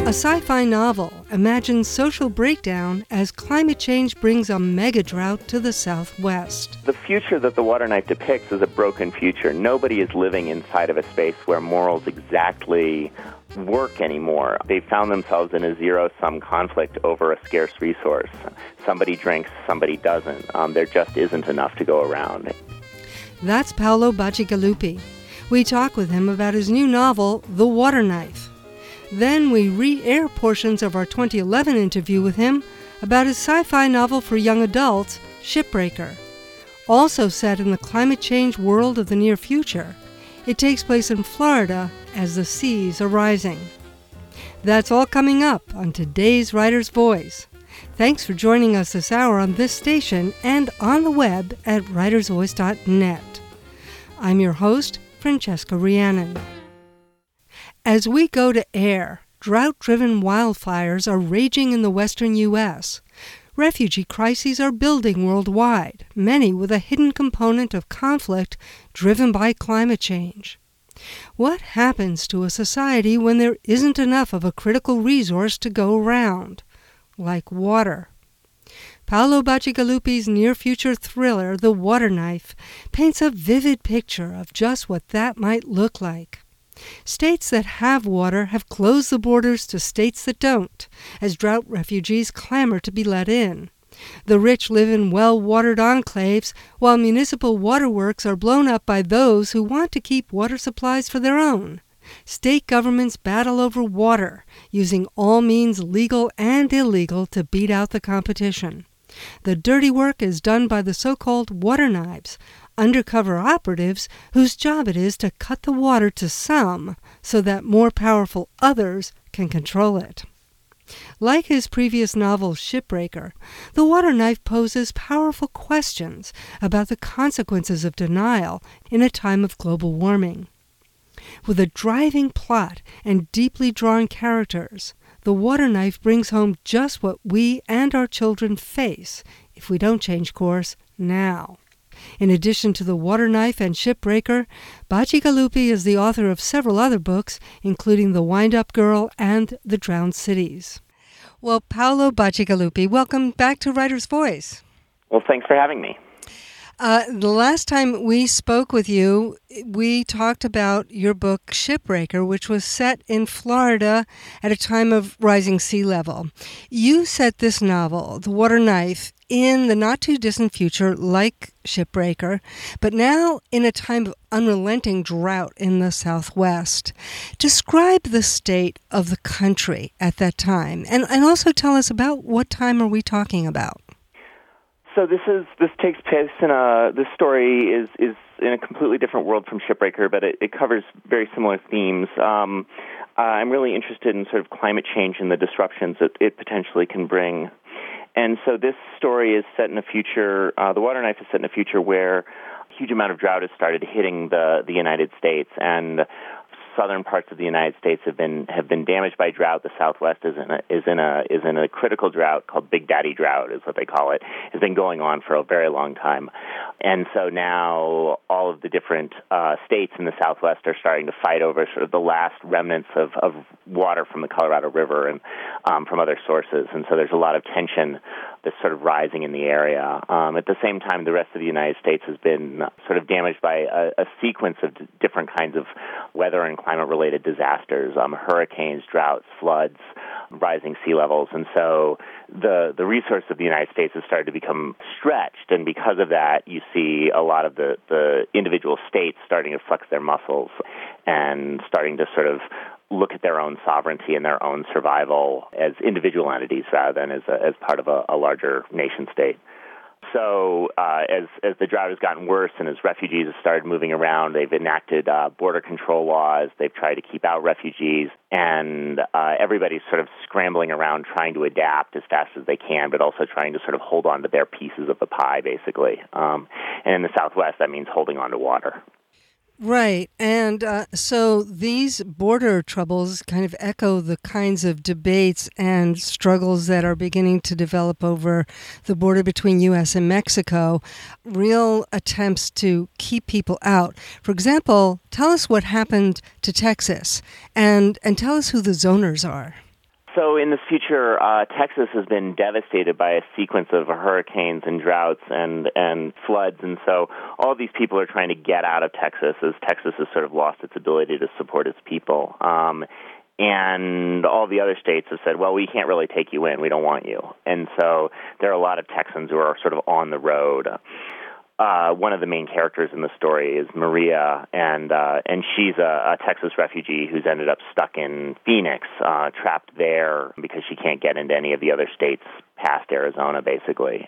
A sci-fi novel imagines social breakdown as climate change brings a mega drought to the Southwest. The future that The Water Knife depicts is a broken future. Nobody is living inside of a space where morals exactly work anymore. They found themselves in a zero-sum conflict over a scarce resource. Somebody drinks, somebody doesn't. There just isn't enough to go around. That's Paolo Bacigalupi. We talk with him about his new novel, The Water Knife. Then we re-air portions of our 2011 interview with him about his sci-fi novel for young adults, Shipbreaker. Also set in the climate change world of the near future, it takes place in Florida as the seas are rising. That's all coming up on today's Writer's Voice. Thanks for joining us this hour on this station and on the web at writersvoice.net. I'm your host, Francesca Rhiannon. As we go to air, drought-driven wildfires are raging in the western U.S. Refugee crises are building worldwide, many with a hidden component of conflict driven by climate change. What happens to a society when there isn't enough of a critical resource to go around, like water? Paolo Bacigalupi's near-future thriller, The Water Knife, paints a vivid picture of just what that might look like. States that have water have closed the borders to states that don't, as drought refugees clamor to be let in. The rich live in well-watered enclaves, while municipal waterworks are blown up by those who want to keep water supplies for their own. State governments battle over water, using all means legal and illegal to beat out the competition. The dirty work is done by the so-called water knives, undercover operatives whose job it is to cut the water to some so that more powerful others can control it. Like his previous novel, Shipbreaker, The Water Knife poses powerful questions about the consequences of denial in a time of global warming. With a driving plot and deeply drawn characters, The Water Knife brings home just what we and our children face if we don't change course now. In addition to The Water Knife and Shipbreaker, Bacigalupi is the author of several other books, including The Wind-Up Girl and The Drowned Cities. Well, Paolo Bacigalupi, welcome back to Writer's Voice. Well, thanks for having me. The last time we spoke with you, we talked about your book, Shipbreaker, which was set in Florida at a time of rising sea level. You set this novel, The Water Knife, in the not-too-distant future, like Shipbreaker, but now in a time of unrelenting drought in the Southwest. Describe the state of the country at that time, and also tell us about what time are we talking about. So this takes place this story is in a completely different world from Shipbreaker, but it covers very similar themes. I'm really interested in sort of climate change and the disruptions that it potentially can bring. And so this story is set in a future, The Water Knife is set in a future where a huge amount of drought has started hitting the United States, and southern parts of the United States have been damaged by drought. The Southwest is in a critical drought called Big Daddy drought, is what they call it. It's been going on for a very long time, and so now all of the different states in the Southwest are starting to fight over sort of the last remnants of water from the Colorado River and from other sources, and so there's a lot of tension that's sort of rising in the area. At the same time, the rest of the United States has been sort of damaged by a sequence of different kinds of weather and climate-related disasters, hurricanes, droughts, floods, rising sea levels. And so the resource of the United States has started to become stretched, and because of that, you see a lot of the individual states starting to flex their muscles and starting to sort of look at their own sovereignty and their own survival as individual entities rather than as part of a larger nation state. So as the drought has gotten worse and as refugees have started moving around, they've enacted border control laws. They've tried to keep out refugees, and everybody's sort of scrambling around trying to adapt as fast as they can, but also trying to sort of hold on to their pieces of the pie, basically. And in the Southwest, that means holding on to water. Right. And so these border troubles kind of echo the kinds of debates and struggles that are beginning to develop over the border between U.S. and Mexico, real attempts to keep people out. For example, tell us what happened to Texas and tell us who the zoners are. So in the future, Texas has been devastated by a sequence of hurricanes and droughts and floods, and so all of these people are trying to get out of Texas as Texas has sort of lost its ability to support its people. And all the other states have said, well, we can't really take you in. We don't want you. And so there are a lot of Texans who are sort of on the road. One of the main characters in the story is Maria, and she's a Texas refugee who's ended up stuck in Phoenix, trapped there because she can't get into any of the other states past Arizona, basically.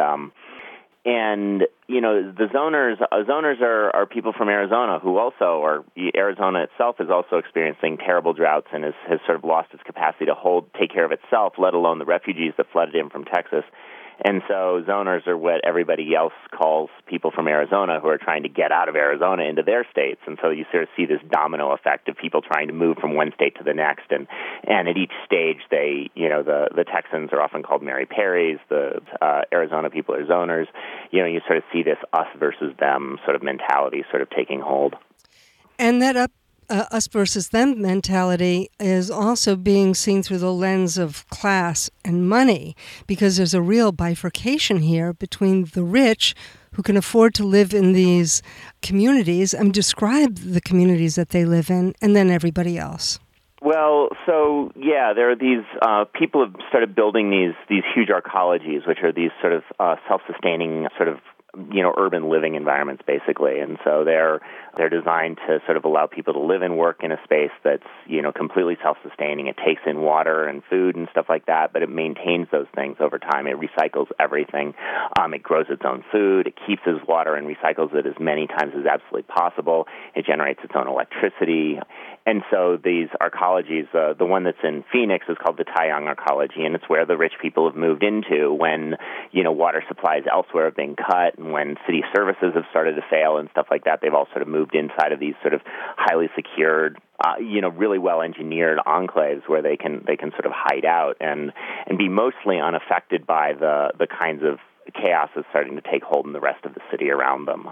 And you know, the zoners are people from Arizona who also are. Arizona itself is also experiencing terrible droughts and has sort of lost its capacity to take care of itself, let alone the refugees that flooded in from Texas. And so zoners are what everybody else calls people from Arizona who are trying to get out of Arizona into their states. And so you sort of see this domino effect of people trying to move from one state to the next. And at each stage, the Texans are often called Mary Perrys. The Arizona people are zoners. You know, you sort of see this us versus them sort of mentality sort of taking hold. And that us versus them mentality is also being seen through the lens of class and money, because there's a real bifurcation here between the rich who can afford to live in these communities and describe the communities that they live in, and then everybody else. Well, so yeah, there are these people have started building these huge arcologies, which are these sort of self-sustaining sort of urban living environments, basically. And so they're designed to sort of allow people to live and work in a space that's, completely self-sustaining. It takes in water and food and stuff like that, but it maintains those things over time. It recycles everything. It grows its own food. It keeps its water and recycles it as many times as absolutely possible. It generates its own electricity. And so these arcologies, the one that's in Phoenix is called the Taiyang Arcology, and it's where the rich people have moved into when, water supplies elsewhere have been cut, and when city services have started to fail and stuff like that. They've all sort of moved inside of these sort of highly secured, really well-engineered enclaves where they can sort of hide out and be mostly unaffected by the kinds of chaos is starting to take hold in the rest of the city around them.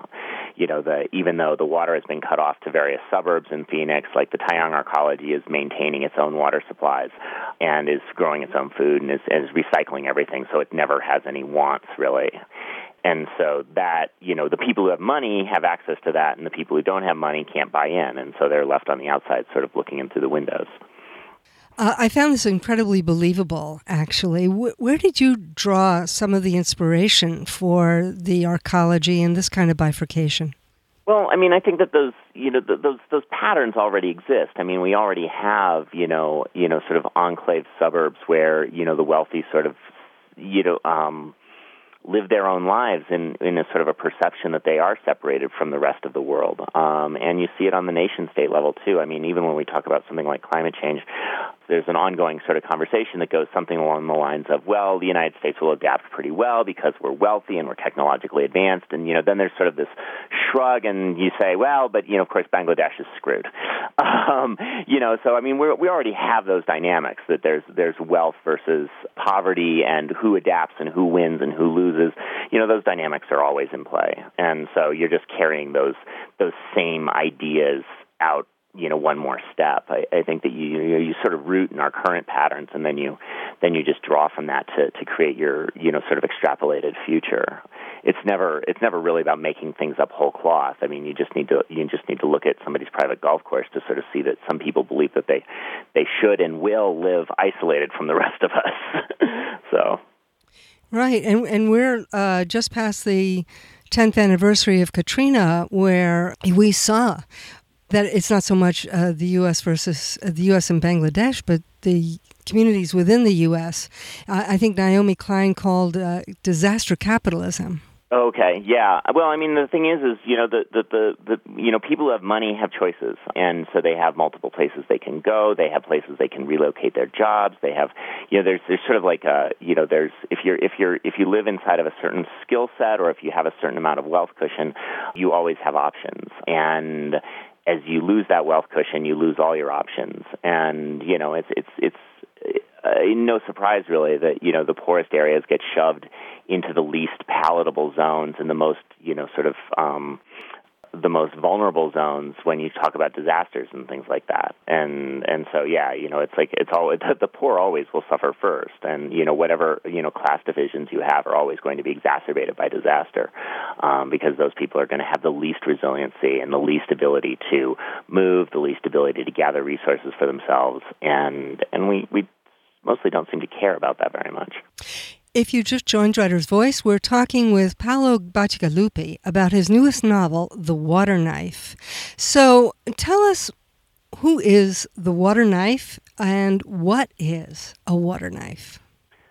Even though the water has been cut off to various suburbs in Phoenix, like the Taiyang Arcology is maintaining its own water supplies and is growing its own food and is recycling everything, so it never has any wants, really. And so that, the people who have money have access to that, and the people who don't have money can't buy in, and so they're left on the outside sort of looking in through the windows. I found this incredibly believable, actually. Where did you draw some of the inspiration for the arcology and this kind of bifurcation? Well, I mean, I think that those patterns already exist. I mean, we already have, sort of enclave suburbs where, the wealthy sort of, live their own lives in a sort of a perception that they are separated from the rest of the world. And you see it on the nation-state level, too. I mean, even when we talk about something like climate change, there's an ongoing sort of conversation that goes something along the lines of, well, the United States will adapt pretty well because we're wealthy and we're technologically advanced. And, then there's sort of this shrug and you say, well, but, of course, Bangladesh is screwed. So, I mean, we already have those dynamics that there's wealth versus poverty and who adapts and who wins and who loses. Those dynamics are always in play. And so you're just carrying those same ideas out, one more step. I think that you sort of root in our current patterns, and then you just draw from that to create your sort of extrapolated future. It's never really about making things up whole cloth. I mean, you just need to look at somebody's private golf course to sort of see that some people believe that they should and will live isolated from the rest of us. So. Right, and we're just past the 10th anniversary of Katrina, where we saw that it's not so much the U.S. versus the U.S. and Bangladesh, but the communities within the U.S. I think Naomi Klein called disaster capitalism. Okay, yeah. Well, I mean, the thing is the people who have money have choices, and so they have multiple places they can go. They have places they can relocate their jobs. They have, there's sort of like there's if you live inside of a certain skill set or if you have a certain amount of wealth cushion, you always have options. And as you lose that wealth cushion, you lose all your options. And it's no surprise really that the poorest areas get shoved into the least palatable zones and the most sort of the most vulnerable zones when you talk about disasters and things like that. And so, yeah, the poor always will suffer first. And, whatever, class divisions you have are always going to be exacerbated by disaster, because those people are going to have the least resiliency and the least ability to move, the least ability to gather resources for themselves. And we mostly don't seem to care about that very much. If you just joined Writer's Voice, we're talking with Paolo Bacigalupi about his newest novel, The Water Knife. So tell us, who is the Water Knife and what is a water knife?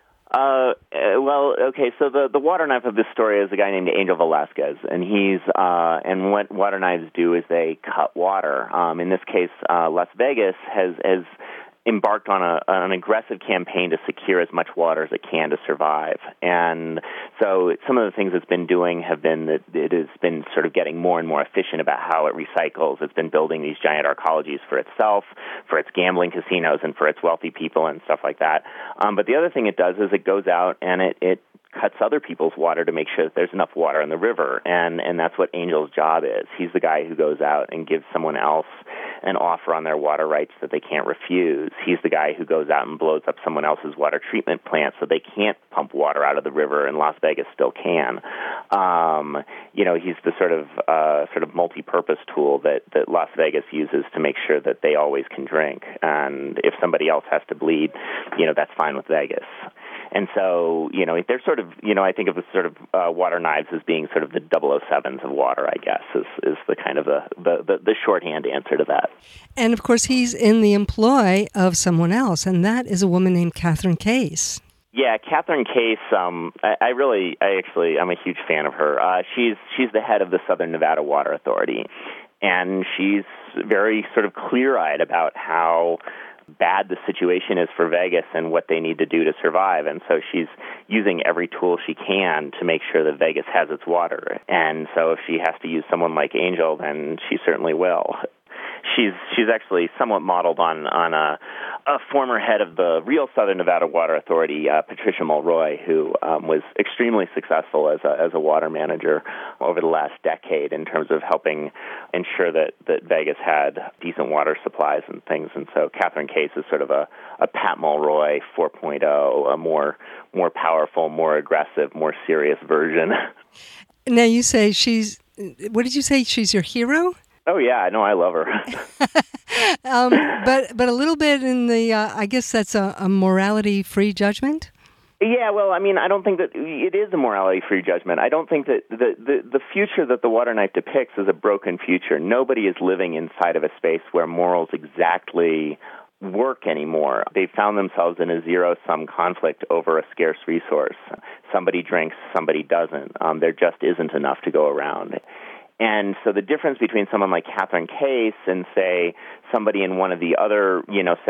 So the water knife of this story is a guy named Angel Velasquez, and and what water knives do is they cut water. In this case, Las Vegas has embarked on an aggressive campaign to secure as much water as it can to survive. And so some of the things it's been doing have been that it has been sort of getting more and more efficient about how it recycles. It's been building these giant arcologies for itself, for its gambling casinos, and for its wealthy people and stuff like that. But the other thing it does is it goes out and it cuts other people's water to make sure that there's enough water in the river, and that's what Angel's job is. He's the guy who goes out and gives someone else an offer on their water rights that they can't refuse. He's the guy who goes out and blows up someone else's water treatment plant so they can't pump water out of the river, and Las Vegas still can. He's the sort of multi-purpose tool that Las Vegas uses to make sure that they always can drink. And if somebody else has to bleed, that's fine with Vegas. And so, they're sort of, I think of the sort of water knives as being sort of the 007s of water, I guess, is the kind of the shorthand answer to that. And, of course, he's in the employ of someone else, and that is a woman named Catherine Case. Yeah, Catherine Case, I'm a huge fan of her. She's the head of the Southern Nevada Water Authority, and she's very sort of clear-eyed about how bad the situation is for Vegas and what they need to do to survive. And so she's using every tool she can to make sure that Vegas has its water. And so if she has to use someone like Angel, then she certainly will. She's actually somewhat modeled on a former head of the real Southern Nevada Water Authority, Patricia Mulroy, who was extremely successful as a water manager over the last decade in terms of helping ensure that Vegas had decent water supplies and things. And so Catherine Case is sort of a Pat Mulroy 4.0, a more powerful, more aggressive, more serious version. Now you say what did you say? She's your hero? Oh, yeah, no, I love her. But a little bit in the, I guess that's a morality-free judgment? Yeah, well, I don't think that it is a morality-free judgment. I don't think that the future that the water knife depicts is a broken future. Nobody is living inside of a space where morals exactly work anymore. They found themselves in a zero-sum conflict over a scarce resource. Somebody drinks, somebody doesn't. There just isn't enough to go around. And so the difference between someone like Catherine Case and, say, somebody in one of the other,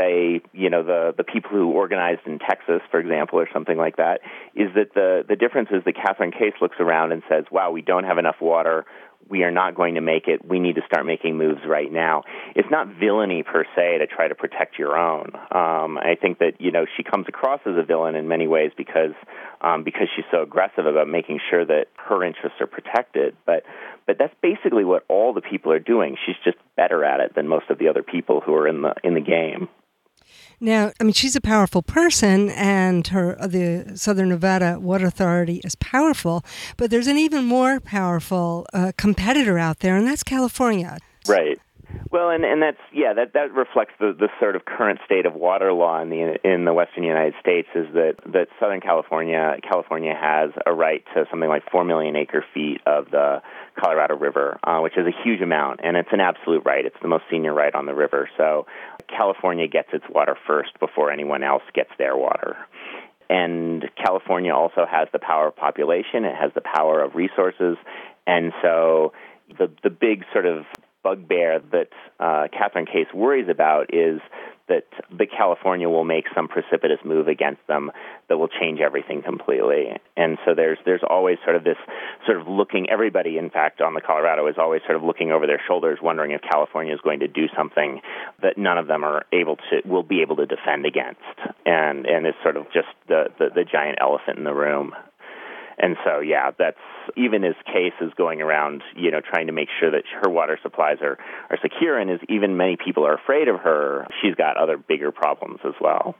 the people who organized in Texas, for example, or something like that, is that the difference is that Catherine Case looks around and says, wow, we don't have enough water. We are not going to make it. We need to start making moves right now. It's not villainy per se to try to protect your own. I think that, she comes across as a villain in many ways because she's so aggressive about making sure that her interests are protected. But that's basically what all the people are doing. She's just better at it than most of the other people who are in the game. Now, she's a powerful person, and the Southern Nevada Water Authority is powerful, but there's an even more powerful competitor out there, and that's California. Right. Well, and that reflects the sort of current state of water law in the western United States, is that Southern California has a right to something like 4 million acre-feet of the Colorado River, which is a huge amount, and it's an absolute right. It's the most senior right on the river. So California gets its water first before anyone else gets their water. And California also has the power of population. It has the power of resources. And so the big sort of bugbear that Catherine Case worries about is that the California will make some precipitous move against them that will change everything completely. And so there's always sort of this sort of looking, everybody, in fact, on the Colorado is always sort of looking over their shoulders, wondering if California is going to do something that none of them will be able to defend against. And it's sort of just the giant elephant in the room. And so, yeah, that's even as Case is going around, trying to make sure that her water supplies are secure, and as even many people are afraid of her, she's got other bigger problems as well.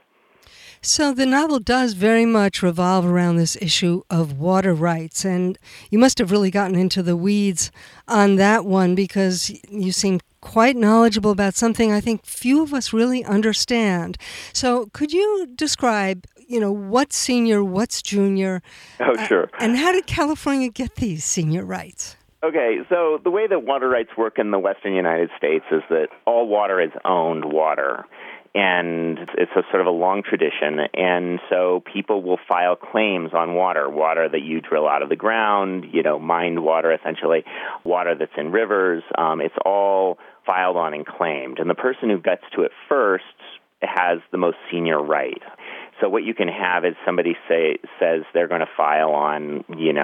So the novel does very much revolve around this issue of water rights, and you must have really gotten into the weeds on that one because you seem quite knowledgeable about something I think few of us really understand. So could you describe, what's senior, what's junior? Oh, sure. And how did California get these senior rights? Okay, so the way that water rights work in the western United States is that all water is owned water. And it's a sort of a long tradition, and so people will file claims on water that you drill out of the ground, mined water essentially, water that's in rivers. It's all filed on and claimed, and the person who gets to it first has the most senior right. So what you can have is somebody says they're going to file on,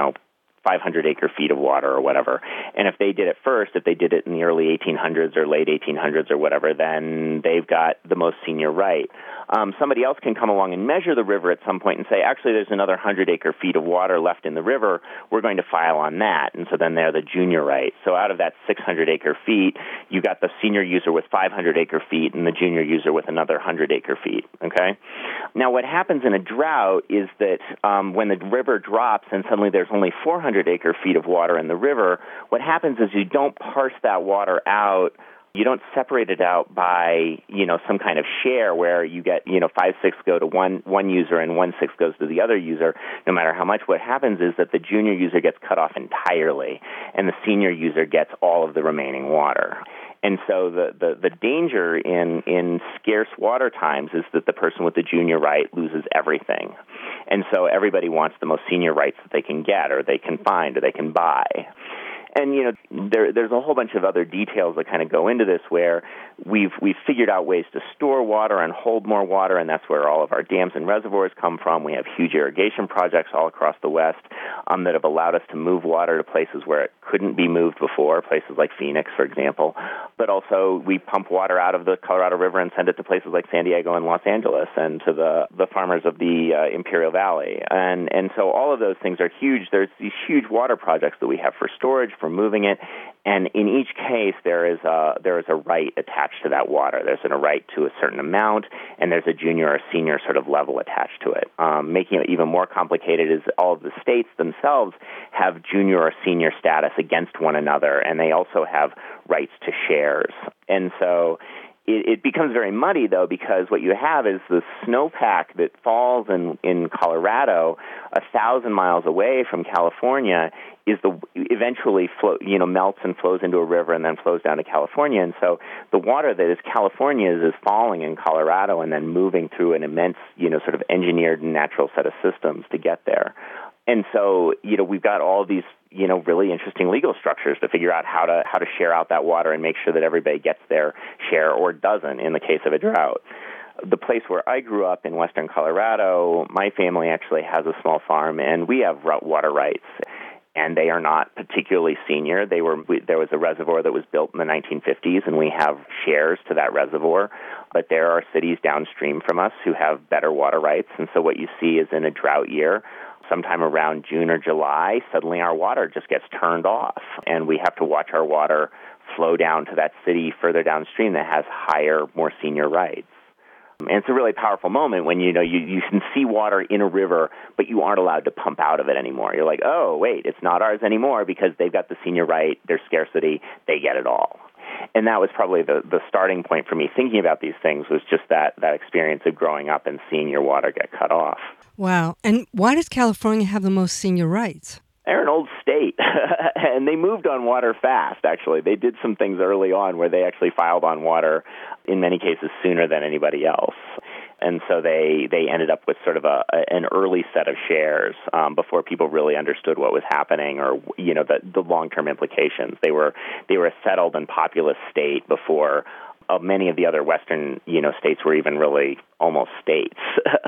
500 acre feet of water or whatever. And if they did it first, if they did it in the early 1800s or late 1800s or whatever, then they've got the most senior right. Somebody else can come along and measure the river at some point and say, actually, there's another 100 acre feet of water left in the river. We're going to file on that. And so then they're the junior right. So out of that 600 acre feet, you got the senior user with 500 acre feet and the junior user with another 100 acre feet. Okay? Now, what happens in a drought is that when the river drops and suddenly there's only 400 acre feet of water in the river, what happens is you don't parse that water out. You don't separate it out by, some kind of share where you get, 5/6 go to one user and 1/6 goes to the other user, no matter how much. What happens is that the junior user gets cut off entirely, and the senior user gets all of the remaining water. And so the danger in scarce water times is that the person with the junior right loses everything. And so everybody wants the most senior rights that they can get or they can find or they can buy. And, there's a whole bunch of other details that kind of go into this where we've figured out ways to store water and hold more water, and that's where all of our dams and reservoirs come from. We have huge irrigation projects all across the West that have allowed us to move water to places where it couldn't be moved before, places like Phoenix, for example. But also we pump water out of the Colorado River and send it to places like San Diego and Los Angeles and to the farmers of the Imperial Valley. And so all of those things are huge. There's these huge water projects that we have for storage, for moving it, and in each case there is a right attached to that water. There's a right to a certain amount, and there's a junior or senior sort of level attached to it. Making it even more complicated is all of the states themselves have junior or senior status against one another, and they also have rights to shares. And so it becomes very muddy, though, because what you have is the snowpack that falls in Colorado 1,000 miles away from California is eventually melts and flows into a river and then flows down to California. And so the water that is California's is falling in Colorado and then moving through an immense, sort of engineered and natural set of systems to get there. And so, we've got all these, really interesting legal structures to figure out how to share out that water and make sure that everybody gets their share or doesn't in the case of a drought. The place where I grew up in western Colorado, my family actually has a small farm, and we have water rights. And they are not particularly senior. There was a reservoir that was built in the 1950s, and we have shares to that reservoir. But there are cities downstream from us who have better water rights. And so what you see is in a drought year, sometime around June or July, suddenly our water just gets turned off, and we have to watch our water flow down to that city further downstream that has higher, more senior rights. And it's a really powerful moment when, you can see water in a river, but you aren't allowed to pump out of it anymore. You're like, oh, wait, it's not ours anymore because they've got the senior right, there's scarcity, they get it all. And that was probably the starting point for me thinking about these things, was just that experience of growing up and seeing your water get cut off. Wow. And why does California have the most senior rights? They're an old state, and they moved on water fast, actually. They did some things early on where they actually filed on water, in many cases, sooner than anybody else. And so they ended up with sort of an early set of shares before people really understood what was happening or, the long-term implications. They were a settled and populous state before many of the other Western, states were even really almost states.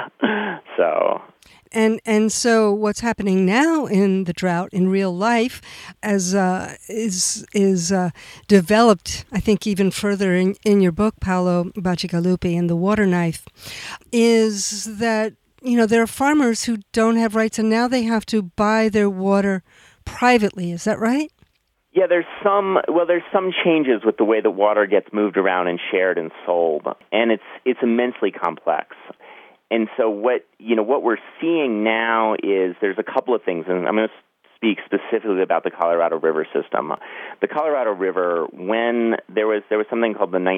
So... And so what's happening now in the drought in real life as is developed, I think, even further in your book, Paolo Bacigalupi, and The Water Knife, is that there are farmers who don't have rights and now they have to buy their water privately. Is that right? Yeah, there's some changes with the way that water gets moved around and shared and sold, and it's immensely complex. And so what we're seeing now is there's a couple of things, and I'm going to speak specifically about the Colorado River system. The Colorado River, when there was something called the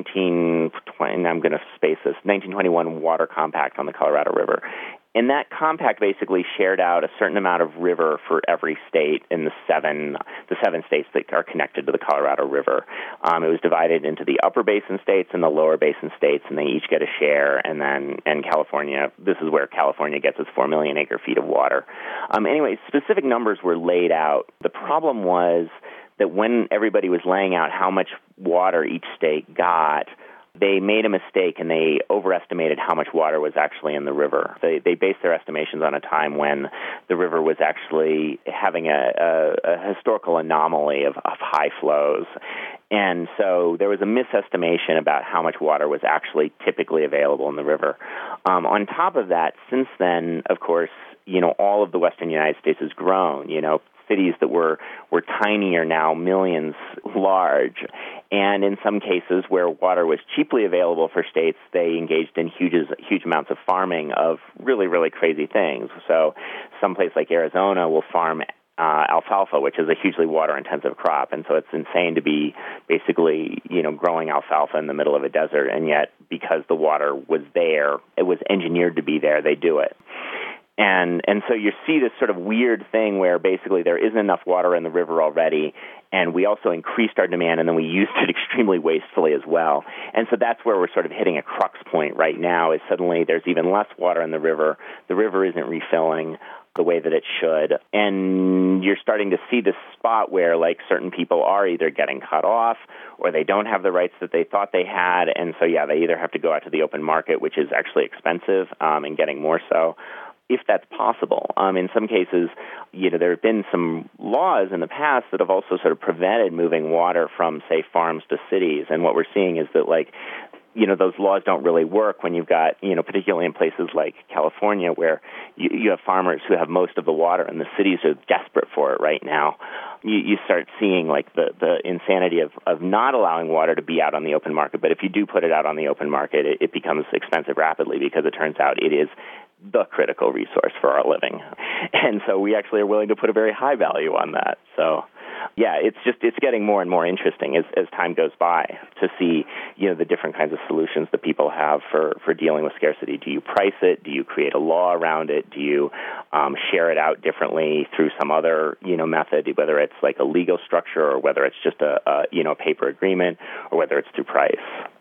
1921 Water Compact on the Colorado River. And that compact basically shared out a certain amount of river for every state in the seven states that are connected to the Colorado River. It was divided into the upper basin states and the lower basin states, and they each get a share. And California, this is where California gets its 4 million acre feet of water. Anyway, specific numbers were laid out. The problem was that when everybody was laying out how much water each state got, they made a mistake and they overestimated how much water was actually in the river. They based their estimations on a time when the river was actually having a historical anomaly of high flows. And so there was a misestimation about how much water was actually typically available in the river. On top of that, since then, of course, all of the western United States has grown. Cities that were tiny are now millions large. And in some cases where water was cheaply available for states, they engaged in huge amounts of farming of really, really crazy things. So someplace like Arizona will farm alfalfa, which is a hugely water-intensive crop. And so it's insane to be basically, growing alfalfa in the middle of a desert. And yet, because the water was there, it was engineered to be there, they do it. And so you see this sort of weird thing where basically there isn't enough water in the river already, and we also increased our demand, and then we used it extremely wastefully as well. And so that's where we're sort of hitting a crux point right now, is suddenly there's even less water in the river. The river isn't refilling the way that it should. And you're starting to see this spot where, certain people are either getting cut off or they don't have the rights that they thought they had. And so, they either have to go out to the open market, which is actually expensive and getting more so, if that's possible. In some cases, there have been some laws in the past that have also sort of prevented moving water from, say, farms to cities. And what we're seeing is that, those laws don't really work when you've got, particularly in places like California, where you have farmers who have most of the water and the cities are desperate for it right now. You start seeing the insanity of not allowing water to be out on the open market. But if you do put it out on the open market, it becomes expensive rapidly because it turns out it is the critical resource for our living. And so we actually are willing to put a very high value on that. So, it's getting more and more interesting as time goes by to see, the different kinds of solutions that people have for dealing with scarcity. Do you price it? Do you create a law around it? Do you share it out differently through some other, method, whether it's like a legal structure or whether it's just a paper agreement or whether it's through price?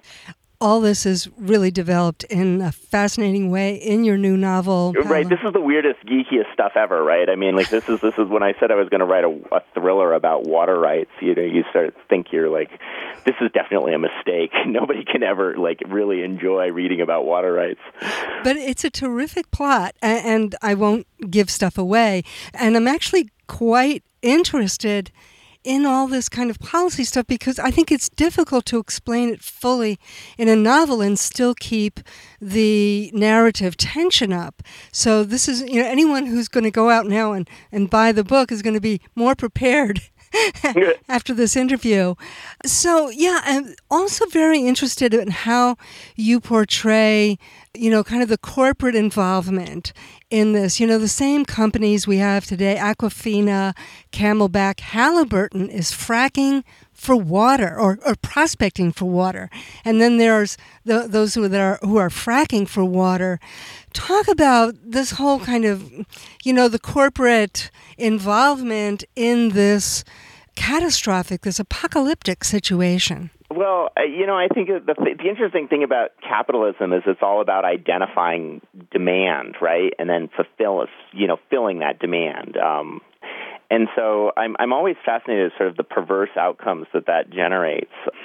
All this is really developed in a fascinating way in your new novel. Right. This is the weirdest, geekiest stuff ever, right? I mean, this is when I said I was going to write a thriller about water rights, you start to think you're this is definitely a mistake. Nobody can ever, really enjoy reading about water rights. But it's a terrific plot, and I won't give stuff away. And I'm actually quite interested in all this kind of policy stuff because I think it's difficult to explain it fully in a novel and still keep the narrative tension up. So this is, anyone who's going to go out now and buy the book is going to be more prepared after this interview. So, I'm also very interested in how you portray, kind of the corporate involvement in this. The same companies we have today, Aquafina, Camelback, Halliburton is fracking for water or prospecting for water. And then there's those who are fracking for water. Talk about this whole kind of, the corporate involvement in this catastrophic, this apocalyptic situation. Well, I think the interesting thing about capitalism is it's all about identifying demand, right, and then filling that demand. And so I'm always fascinated with sort of the perverse outcomes that generates.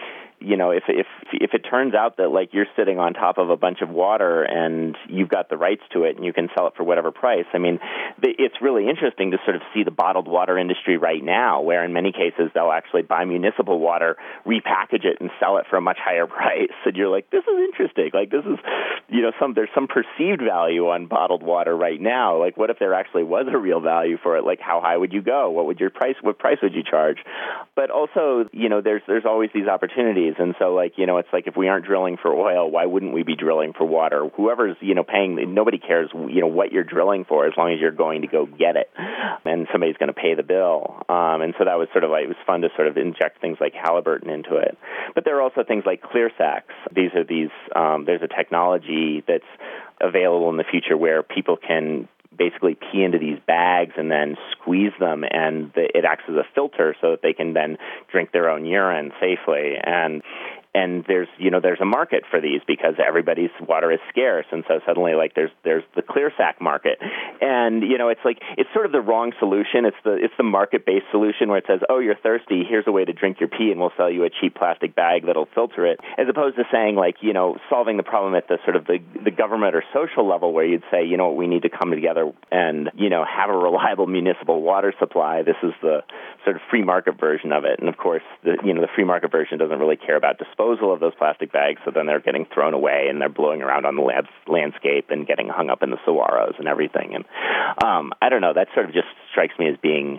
if it turns out that like you're sitting on top of a bunch of water and you've got the rights to it and you can sell it for whatever price, I mean, it's really interesting to sort of see the bottled water industry right now, where in many cases they'll actually buy municipal water, repackage it, and sell it for a much higher price. And you're like, this is interesting. Like this is, there's some perceived value on bottled water right now. Like what if there actually was a real value for it? Like how high would you go? What price would you charge? But also, there's always these opportunities. And so it's like if we aren't drilling for oil, why wouldn't we be drilling for water? Whoever's, paying, nobody cares, what you're drilling for as long as you're going to go get it. And somebody's going to pay the bill. And so that was sort of like, it was fun to sort of inject things like Halliburton into it. But there are also things like ClearSacs. There's a technology that's available in the future where people can basically pee into these bags and then squeeze them, and it acts as a filter so that they can then drink their own urine safely. And there's a market for these because everybody's water is scarce, and so suddenly there's the ClearSac market, and it's sort of the wrong solution. It's the market-based solution where it says, oh, you're thirsty, here's a way to drink your pee, and we'll sell you a cheap plastic bag that'll filter it, as opposed to saying solving the problem at the sort of the government or social level where you'd say, we need to come together and have a reliable municipal water supply. This is the sort of free market version of it, and of course the free market version doesn't really care about disposal of those plastic bags, so then they're getting thrown away and they're blowing around on the landscape and getting hung up in the saguaros and everything. And I don't know, that sort of just strikes me as being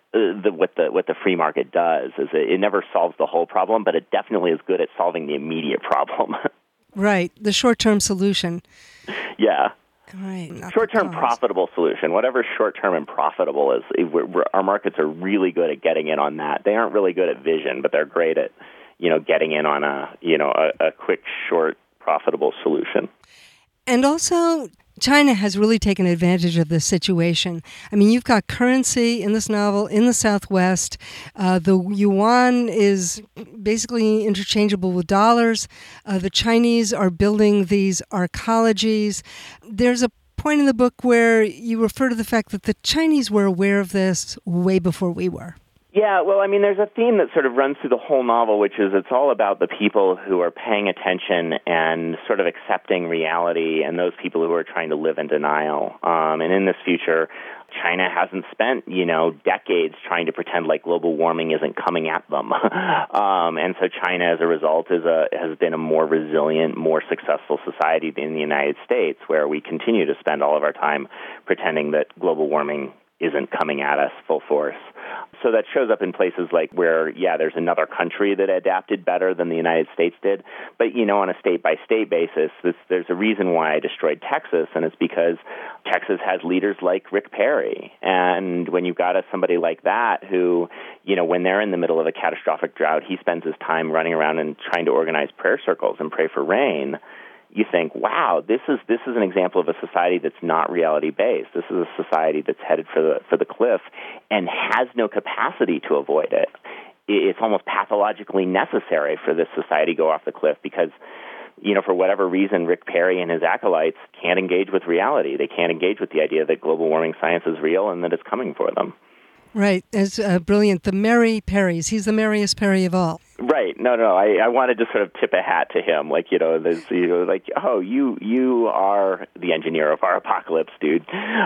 what the free market does. Is it never solves the whole problem, but it definitely is good at solving the immediate problem. Right, the short-term solution. Yeah. Right. Short-term profitable solution, whatever short-term and profitable is. Our markets are really good at getting in on that. They aren't really good at vision, but they're great at getting in on a quick, short, profitable solution. And also, China has really taken advantage of this situation. I mean, you've got currency in this novel in the Southwest. The yuan is basically interchangeable with dollars. The Chinese are building these arcologies. There's a point in the book where you refer to the fact that the Chinese were aware of this way before we were. Yeah, well, I mean, there's a theme that sort of runs through the whole novel, which is it's all about the people who are paying attention and sort of accepting reality and those people who are trying to live in denial. And in this future, China hasn't spent, decades trying to pretend like global warming isn't coming at them. And so China, as a result, has been a more resilient, more successful society than the United States, where we continue to spend all of our time pretending that global warming isn't coming at us full force. So that shows up in places like where, there's another country that adapted better than the United States did. But, on a state-by-state basis, there's a reason why I destroyed Texas, and it's because Texas has leaders like Rick Perry. And when you've got somebody like that who, when they're in the middle of a catastrophic drought, he spends his time running around and trying to organize prayer circles and pray for rain, you think, wow, this is an example of a society that's not reality-based. This is a society that's headed for the cliff and has no capacity to avoid it. It's almost pathologically necessary for this society to go off the cliff because, for whatever reason, Rick Perry and his acolytes can't engage with reality. They can't engage with the idea that global warming science is real and that it's coming for them. Right. It's brilliant. The Merry Perrys. He's the merriest Perry of all. Right. No. I wanted to sort of tip a hat to him. You are the engineer of our apocalypse, dude.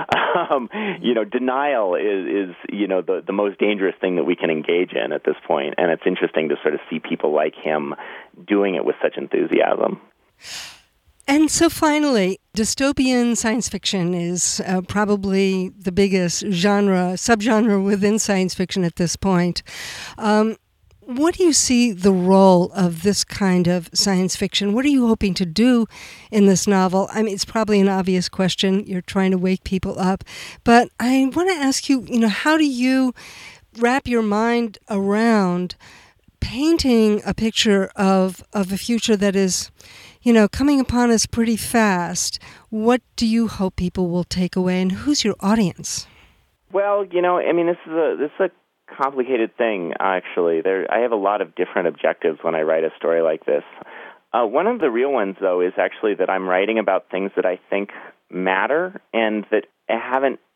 Denial is the most dangerous thing that we can engage in at this point. And it's interesting to sort of see people like him doing it with such enthusiasm. And so finally, dystopian science fiction is probably the biggest subgenre within science fiction at this point. What do you see the role of this kind of science fiction? What are you hoping to do in this novel? I mean, it's probably an obvious question. You're trying to wake people up. But I want to ask you, how do you wrap your mind around painting a picture of a future that is, coming upon us pretty fast? What do you hope people will take away, and who's your audience? Well, this is a complicated thing, actually. I have a lot of different objectives when I write a story like this. One of the real ones, though, is actually that I'm writing about things that I think matter and that haven't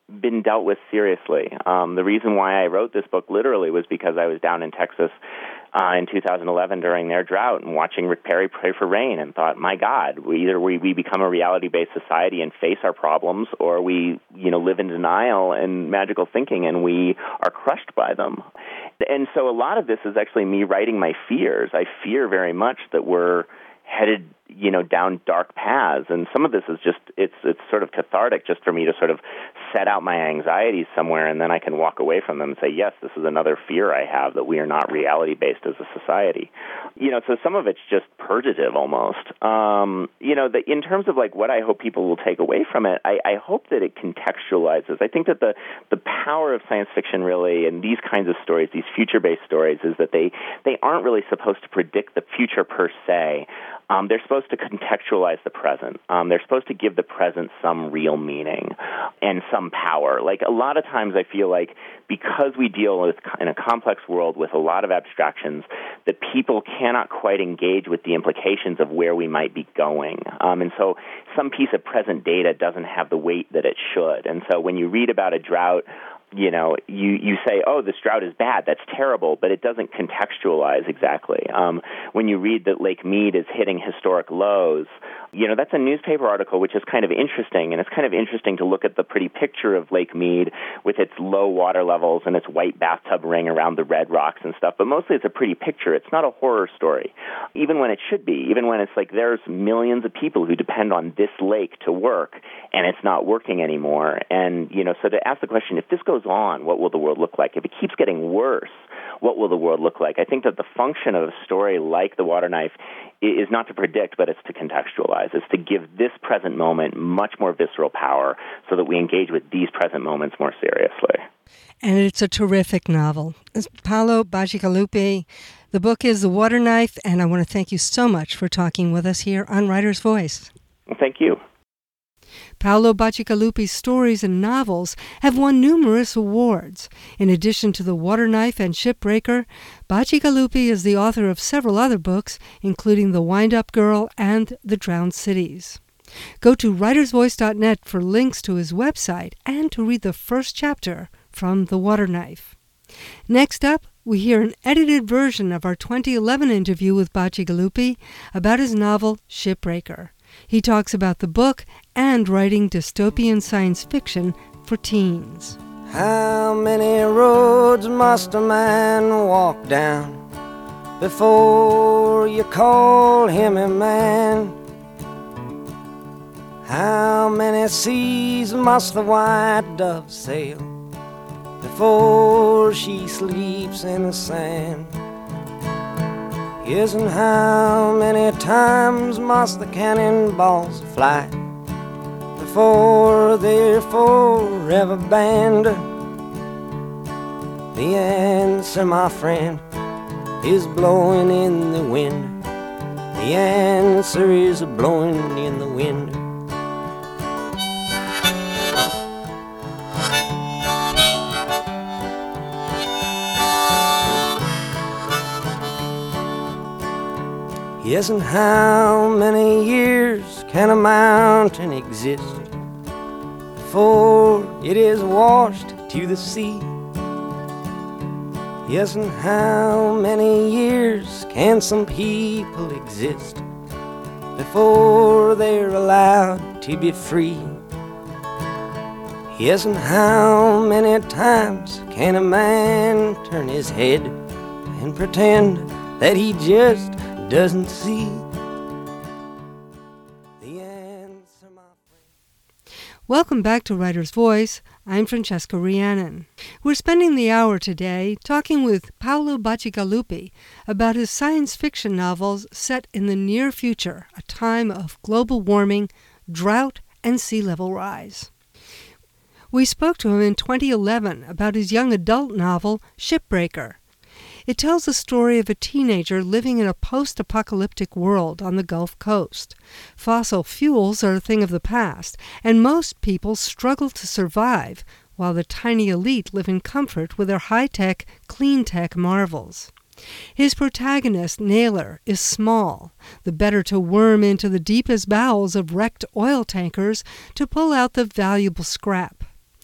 been dealt with seriously. The reason why I wrote this book literally was because I was down in Texas in 2011 during their drought and watching Rick Perry pray for rain and thought, my God, either we become a reality-based society and face our problems, or we live in denial and magical thinking and we are crushed by them. And so a lot of this is actually me writing my fears. I fear very much that we're headed down dark paths, and some of this is just it's sort of cathartic just for me to sort of set out my anxieties somewhere, and then I can walk away from them and say, yes, this is another fear I have, that we are not reality-based as a society. So some of it's just purgative almost. That in terms of what I hope people will take away from it, I hope that it contextualizes. I think that the power of science fiction really, and these kinds of stories, these future-based stories, is that they aren't really supposed to predict the future per se. They're supposed to contextualize the present. They're supposed to give the present some real meaning and some power. A lot of times I feel like because we deal with, in a complex world with a lot of abstractions, that people cannot quite engage with the implications of where we might be going. And so some piece of present data doesn't have the weight that it should. And so when you read about a drought, you say, oh, this drought is bad, that's terrible, but it doesn't contextualize exactly. When you read that Lake Mead is hitting historic lows, that's a newspaper article which is kind of interesting, and it's kind of interesting to look at the pretty picture of Lake Mead with its low water levels and its white bathtub ring around the red rocks and stuff, but mostly it's a pretty picture. It's not a horror story, even when it should be, even when it's there's millions of people who depend on this lake to work, and it's not working anymore. And, so to ask the question, if this goes on, what will the world look like? If it keeps getting worse, what will the world look like? I think that the function of a story like The Water Knife is not to predict, but it's to contextualize. It's to give this present moment much more visceral power so that we engage with these present moments more seriously. And it's a terrific novel. It's Paolo Bacigalupi. The book is The Water Knife, and I want to thank you so much for talking with us here on Writer's Voice. Well, thank you. Paolo Bacigalupi's stories and novels have won numerous awards. In addition to The Water Knife and Shipbreaker, Bacigalupi is the author of several other books, including The Wind-Up Girl and The Drowned Cities. Go to writersvoice.net for links to his website and to read the first chapter from The Water Knife. Next up, we hear an edited version of our 2011 interview with Bacigalupi about his novel Shipbreaker. He talks about the book and writing dystopian science fiction for teens. How many roads must a man walk down before you call him a man? How many seas must the white dove sail before she sleeps in the sand? Yes, and how many times must the cannonballs fly before they're forever banned? The answer, my friend, is blowing in the wind. The answer is blowing in the wind. Yes, and how many years can a mountain exist before it is washed to the sea? Yes, and how many years can some people exist before they're allowed to be free? Yes, and how many times can a man turn his head and pretend that he just doesn't see? The answer, my friend. Welcome back to Writer's Voice. I'm Francesca Rhiannon. We're spending the hour today talking with Paolo Bacigalupi about his science fiction novels set in the near future, a time of global warming, drought, and sea level rise. We spoke to him in 2011 about his young adult novel, Shipbreaker. It tells the story of a teenager living in a post-apocalyptic world on the Gulf Coast. Fossil fuels are a thing of the past, and most people struggle to survive, while the tiny elite live in comfort with their high-tech, clean-tech marvels. His protagonist, Naylor, is small, the better to worm into the deepest bowels of wrecked oil tankers to pull out the valuable scrap.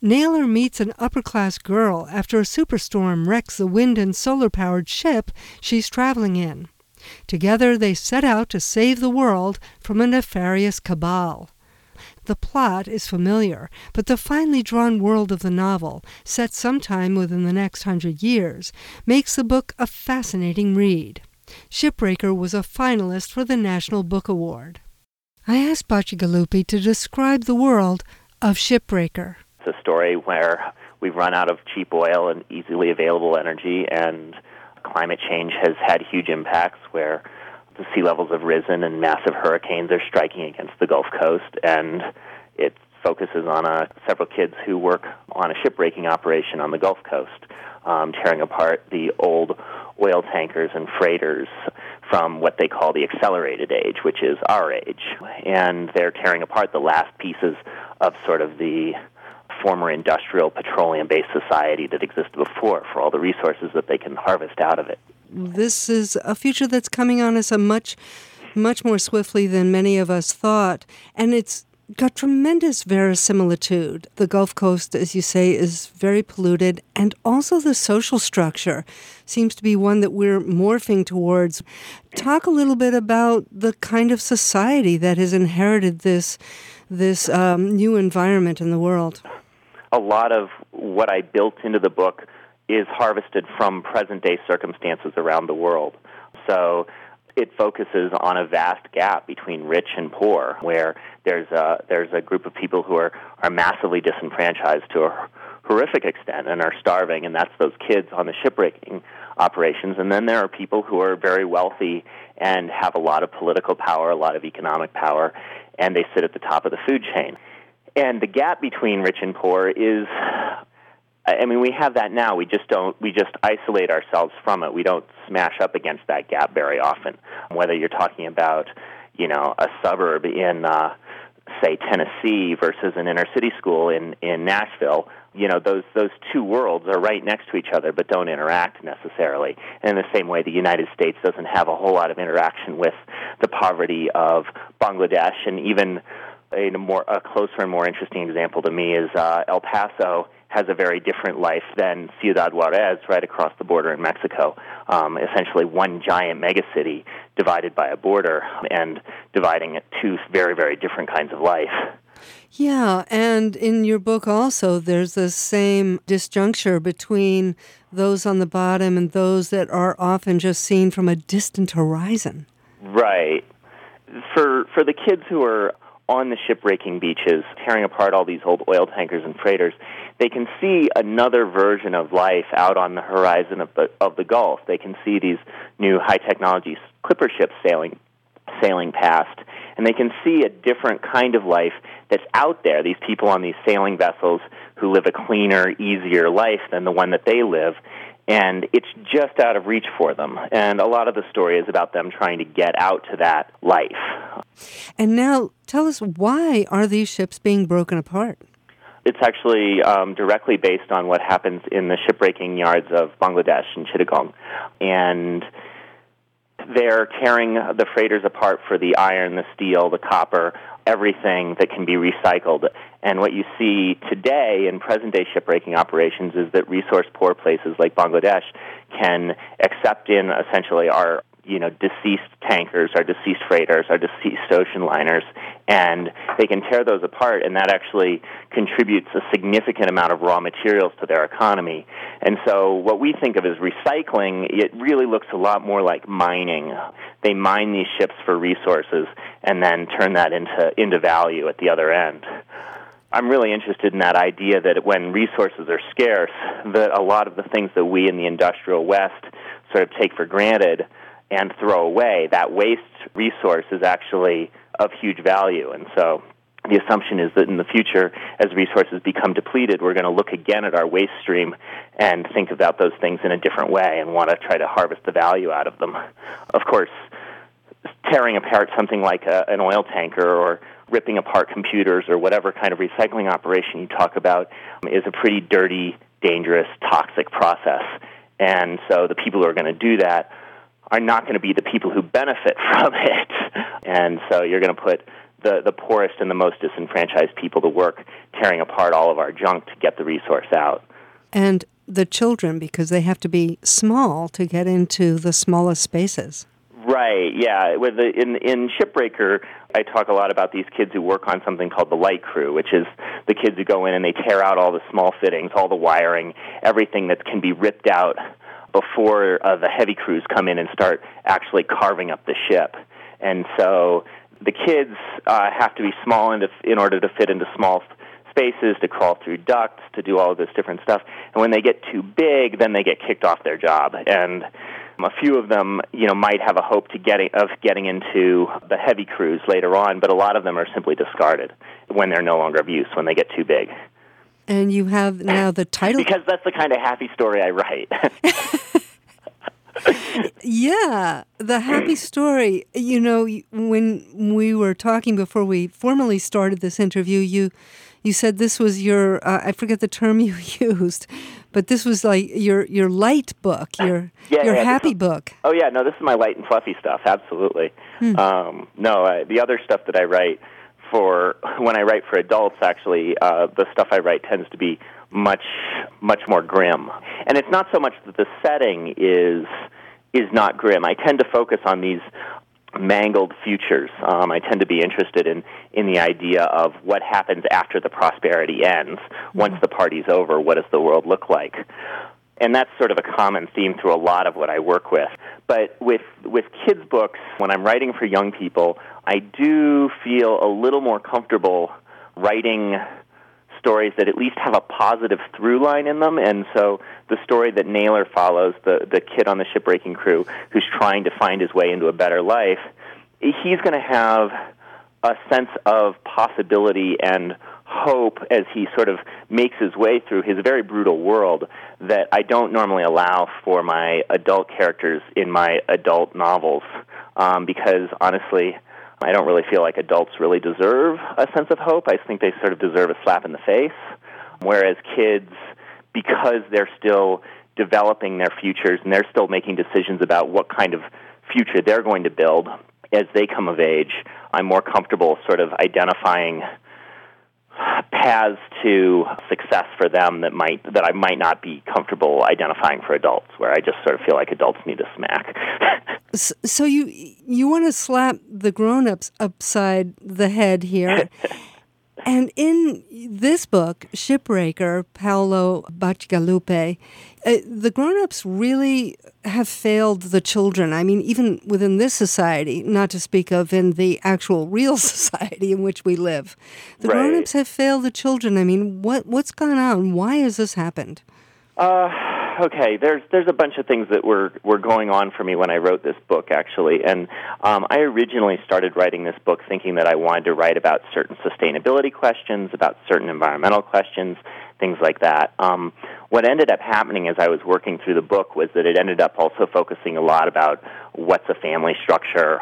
Naylor meets an upper-class girl after a superstorm wrecks the wind and solar-powered ship she's traveling in. Together they set out to save the world from a nefarious cabal. The plot is familiar, but the finely drawn world of the novel, set sometime within the next 100 years, makes the book a fascinating read. Shipbreaker was a finalist for the National Book Award. I asked Bacigalupi to describe the world of Shipbreaker. It's a story where we've run out of cheap oil and easily available energy, and climate change has had huge impacts where the sea levels have risen and massive hurricanes are striking against the Gulf Coast, and it focuses on several kids who work on a shipbreaking operation on the Gulf Coast, tearing apart the old oil tankers and freighters from what they call the accelerated age, which is our age. And they're tearing apart the last pieces of sort of the former industrial petroleum-based society that existed before for all the resources that they can harvest out of it. This is a future that's coming on us much more swiftly than many of us thought, and it's got tremendous verisimilitude. The Gulf Coast, as you say, is very polluted, and also the social structure seems to be one that we're morphing towards. Talk a little bit about the kind of society that has inherited this new environment in the world. A lot of what I built into the book is harvested from present-day circumstances around the world. So it focuses on a vast gap between rich and poor, where there's a group of people who are massively disenfranchised to a horrific extent and are starving, and that's those kids on the shipbreaking operations. And then there are people who are very wealthy and have a lot of political power, a lot of economic power, and they sit at the top of the food chain. And the gap between rich and poor is, I mean, we have that now. We just isolate ourselves from it. We don't smash up against that gap very often. Whether you're talking about, a suburb in, say, Tennessee versus an inner city school in Nashville, those two worlds are right next to each other but don't interact necessarily. And in the same way, the United States doesn't have a whole lot of interaction with the poverty of Bangladesh. And even a closer and more interesting example to me is El Paso has a very different life than Ciudad Juarez, right across the border in Mexico. Essentially one giant megacity divided by a border and dividing two very, very different kinds of life. Yeah, and in your book also, there's the same disjuncture between those on the bottom and those that are often just seen from a distant horizon. Right. For the kids who are on the shipbreaking beaches, tearing apart all these old oil tankers and freighters, they can see another version of life out on the horizon of the Gulf. They can see these new high-technology clipper ships sailing past, and they can see a different kind of life that's out there, these people on these sailing vessels who live a cleaner, easier life than the one that they live, and it's just out of reach for them. And a lot of the story is about them trying to get out to that life. And now, tell us, why are these ships being broken apart? It's actually directly based on what happens in the shipbreaking yards of Bangladesh and Chittagong. And they're tearing the freighters apart for the iron, the steel, the copper, everything that can be recycled. And what you see today in present-day shipbreaking operations is that resource-poor places like Bangladesh can accept in essentially our deceased tankers, our deceased freighters, our deceased ocean liners, and they can tear those apart, and that actually contributes a significant amount of raw materials to their economy. And so what we think of as recycling, it really looks a lot more like mining. They mine these ships for resources and then turn that into value at the other end. I'm really interested in that idea that when resources are scarce, that a lot of the things that we in the industrial West sort of take for granted and throw away, that waste resource is actually of huge value. And so the assumption is that in the future, as resources become depleted, we're going to look again at our waste stream and think about those things in a different way and want to try to harvest the value out of them. Of course, tearing apart something like an oil tanker or ripping apart computers or whatever kind of recycling operation you talk about is a pretty dirty, dangerous, toxic process. And so the people who are going to do that are not going to be the people who benefit from it. And so you're going to put the poorest and the most disenfranchised people to work tearing apart all of our junk to get the resource out. And the children, because they have to be small to get into the smallest spaces. Right, yeah. In Shipbreaker, I talk a lot about these kids who work on something called the light crew, which is the kids who go in and they tear out all the small fittings, all the wiring, everything that can be ripped out before the heavy crews come in and start actually carving up the ship. And so the kids have to be small in order to fit into small spaces, to crawl through ducts, to do all of this different stuff. And when they get too big, then they get kicked off their job. And a few of them, might have a hope of getting into the heavy crews later on, but a lot of them are simply discarded when they're no longer of use, when they get too big. And you have now the title... Because that's the kind of happy story I write. Yeah, the happy story. When we were talking before we formally started this interview, you said this was your, I forget the term you used, but this was like your light book, your happy book. Oh, yeah, no, this is my light and fluffy stuff, absolutely. The other stuff that I write when I write for adults, actually, the stuff I write tends to be much, much more grim. And it's not so much that the setting is not grim. I tend to focus on these mangled futures. I tend to be interested in the idea of what happens after the prosperity ends. Once the party's over, what does the world look like? And that's sort of a common theme through a lot of what I work with. But with kids' books, when I'm writing for young people, I do feel a little more comfortable writing stories that at least have a positive through line in them. And so the story that Naylor follows, the kid on the shipbreaking crew who's trying to find his way into a better life, he's going to have a sense of possibility and hope as he sort of makes his way through his very brutal world that I don't normally allow for my adult characters in my adult novels, because honestly, I don't really feel like adults really deserve a sense of hope. I think they sort of deserve a slap in the face, whereas kids, because they're still developing their futures and they're still making decisions about what kind of future they're going to build as they come of age, I'm more comfortable sort of identifying paths to success for them that I might not be comfortable identifying for adults, where I just sort of feel like adults need a smack. So you want to slap the grown-ups upside the head here. And in this book, Shipbreaker, Paolo Bacigalupi, the grown-ups really have failed the children. I mean, even within this society, not to speak of in the actual real society in which we live. The grown-ups have failed the children. I mean, what's gone on? Why has this happened? Okay, there's a bunch of things that were going on for me when I wrote this book, actually. And I originally started writing this book thinking that I wanted to write about certain sustainability questions, about certain environmental questions, things like that. What ended up happening as I was working through the book was that it ended up also focusing a lot about what's a family structure,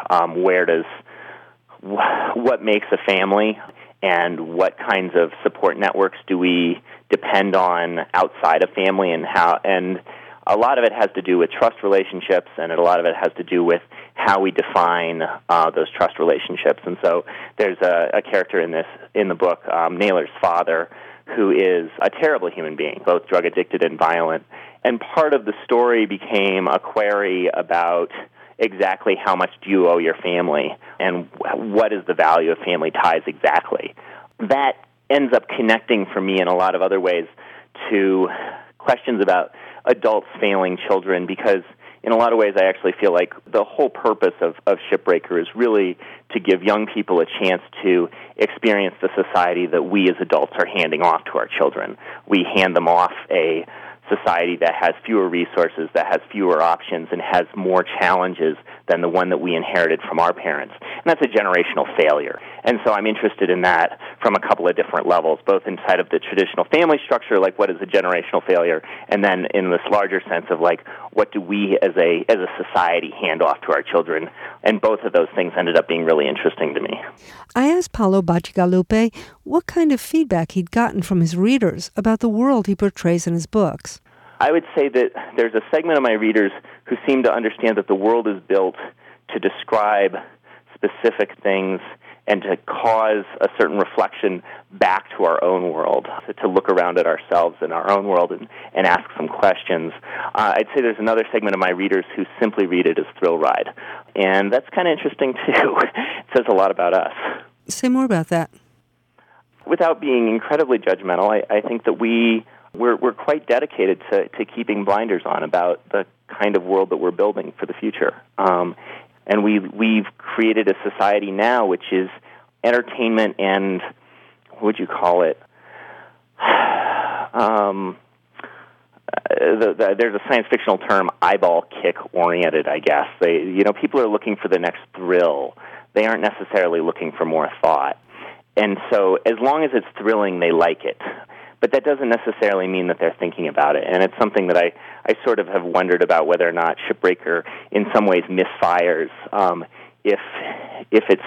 what makes a family, and what kinds of support networks do we depend on outside of family, and how. And a lot of it has to do with trust relationships, and a lot of it has to do with how we define those trust relationships. And so there's a character in the book, Naylor's father, who is a terrible human being, both drug addicted and violent. And part of the story became a query about exactly how much do you owe your family, and what is the value of family ties exactly. That ends up connecting for me in a lot of other ways to questions about adults failing children, because in a lot of ways I actually feel like the whole purpose of Shipbreaker is really to give young people a chance to experience the society that we as adults are handing off to our children. We hand them off a society that has fewer resources, that has fewer options, and has more challenges than the one that we inherited from our parents. And that's a generational failure. And so I'm interested in that from a couple of different levels, both inside of the traditional family structure, like what is a generational failure, and then in this larger sense of like what do we as a society hand off to our children. And both of those things ended up being really interesting to me. I asked Paolo Bacigalupi what kind of feedback he'd gotten from his readers about the world he portrays in his books. I would say that there's a segment of my readers who seem to understand that the world is built to describe specific things and to cause a certain reflection back to our own world, to look around at ourselves and our own world and ask some questions. I'd say there's another segment of my readers who simply read it as thrill ride, and that's kind of interesting too. It says a lot about us. Say more about that. Without being incredibly judgmental, I think that we're quite dedicated to keeping blinders on about the kind of world that we're building for the future. And we've created a society now which is entertainment and, what would you call it? There's a science fictional term, eyeball kick oriented, I guess. People are looking for the next thrill. They aren't necessarily looking for more thought. And so as long as it's thrilling, they like it. But that doesn't necessarily mean that they're thinking about it. And it's something that I sort of have wondered about, whether or not Shipbreaker in some ways misfires if it's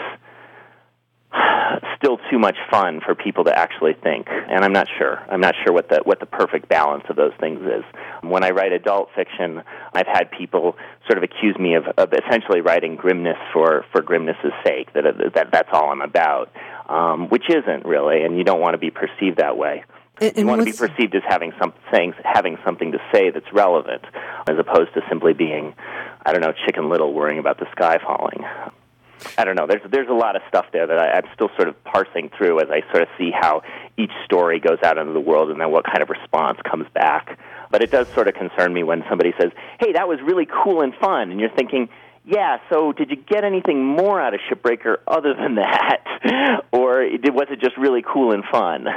still too much fun for people to actually think. And I'm not sure. I'm not sure what the perfect balance of those things is. When I write adult fiction, I've had people sort of accuse me of essentially writing grimness for grimness's sake, that's all I'm about, which isn't really, and you don't want to be perceived that way. You want to be perceived as having something to say that's relevant, as opposed to simply being, Chicken Little worrying about the sky falling. I don't know. There's a lot of stuff there that I'm still sort of parsing through as I sort of see how each story goes out into the world and then what kind of response comes back. But it does sort of concern me when somebody says, "Hey, that was really cool and fun," and you're thinking, yeah, so did you get anything more out of Shipbreaker other than that? Or was it just really cool and fun?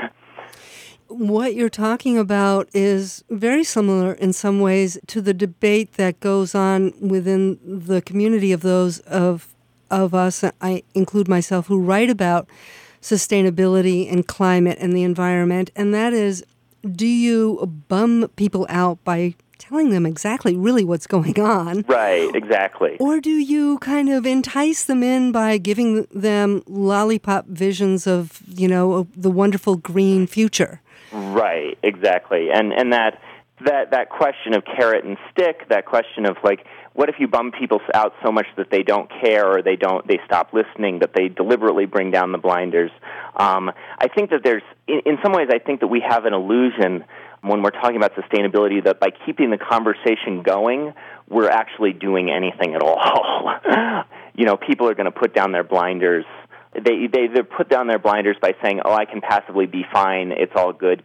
What you're talking about is very similar in some ways to the debate that goes on within the community of those of us, I include myself, who write about sustainability and climate and the environment, and that is, do you bum people out by telling them exactly really what's going on? Right, exactly. Or do you kind of entice them in by giving them lollipop visions of, the wonderful green future? Right, exactly. And that question of carrot and stick, that question of what if you bum people out so much that they don't care or they stop listening, that they deliberately bring down the blinders? I think that in some ways, I think that we have an illusion when we're talking about sustainability that by keeping the conversation going, we're actually doing anything at all. People are going to put down their blinders. They put down their blinders by saying, "Oh, I can passively be fine. It's all good,"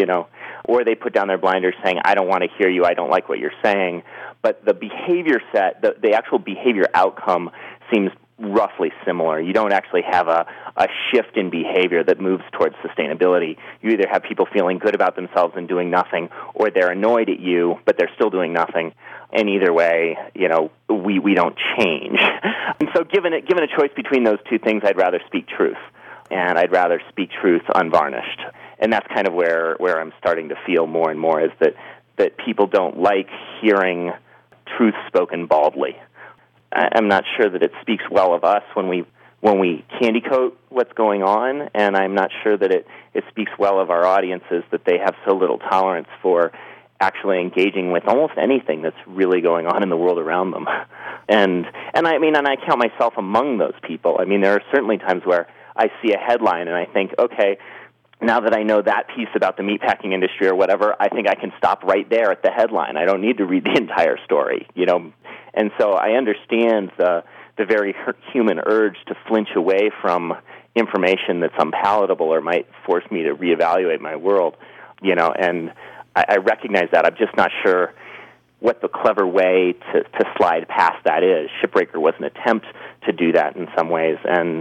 or they put down their blinders saying, "I don't want to hear you. I don't like what you're saying." But the behavior set, the actual behavior outcome seems roughly similar. You don't actually have a shift in behavior that moves towards sustainability. You either have people feeling good about themselves and doing nothing, or they're annoyed at you, but they're still doing nothing. And either way, we don't change. And so given a choice between those two things, I'd rather speak truth. And I'd rather speak truth unvarnished. And that's kind of where I'm starting to feel more and more, is that people don't like hearing truth spoken baldly. I'm not sure that it speaks well of us when we candy coat what's going on, and I'm not sure that it speaks well of our audiences that they have so little tolerance for actually engaging with almost anything that's really going on in the world around them. And I count myself among those people. I mean, there are certainly times where I see a headline and I think, okay, now that I know that piece about the meatpacking industry or whatever, I think I can stop right there at the headline. I don't need to read the entire story, And so I understand the very human urge to flinch away from information that's unpalatable or might force me to reevaluate my world, and I recognize that. I'm just not sure what the clever way to slide past that is. Shipbreaker was an attempt to do that in some ways, and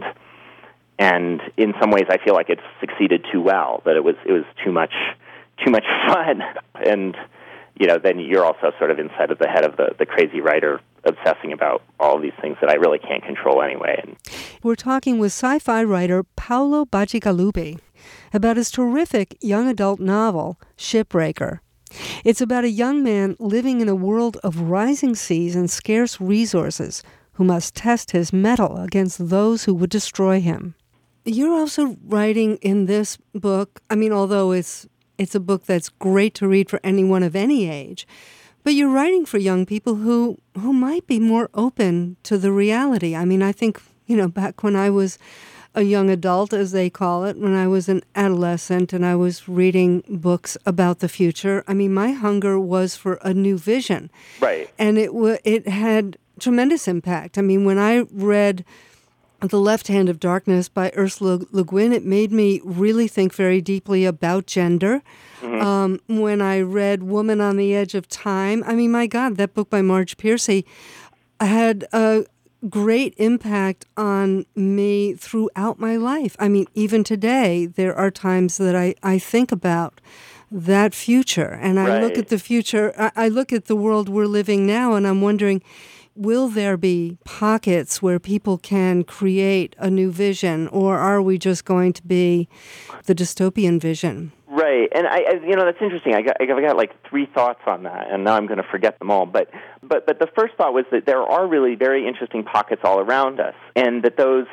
in some ways I feel like it's succeeded too well, that it was too much fun. And then you're also sort of inside of the head of the crazy writer obsessing about all of these things that I really can't control anyway. We're talking with sci-fi writer Paolo Bacigalupi about his terrific young adult novel, Shipbreaker. It's about a young man living in a world of rising seas and scarce resources who must test his mettle against those who would destroy him. You're also writing in this book, although it's a book that's great to read for anyone of any age, but you're writing for young people who might be more open to the reality. I think, back when I was a young adult, as they call it, when I was an adolescent and I was reading books about the future. I mean, my hunger was for a new vision. Right. And it had tremendous impact. I mean, when I read The Left Hand of Darkness by Ursula Le Guin, it made me really think very deeply about gender. Mm-hmm. When I read Woman on the Edge of Time, I mean, my God, that book by Marge Piercy had a great impact on me throughout my life. I mean, even today, there are times that I think about that future, and I look at the future, I look at the world we're living now, and I'm wondering, will there be pockets where people can create a new vision, or are we just going to be the dystopian vision? Right, and I that's interesting. I got like three thoughts on that, and now I'm going to forget them all. But the first thought was that there are really very interesting pockets all around us, and that those